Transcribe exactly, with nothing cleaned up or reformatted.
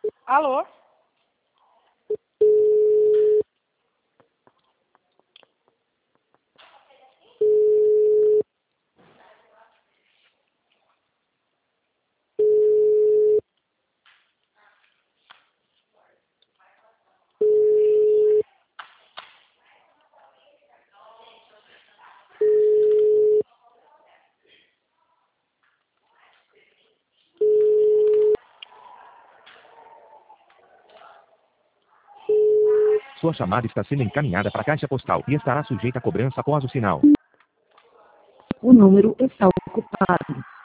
Alô? Sua chamada está sendo encaminhada para a caixa postal e estará sujeita a cobrança após o sinal. O número está ocupado.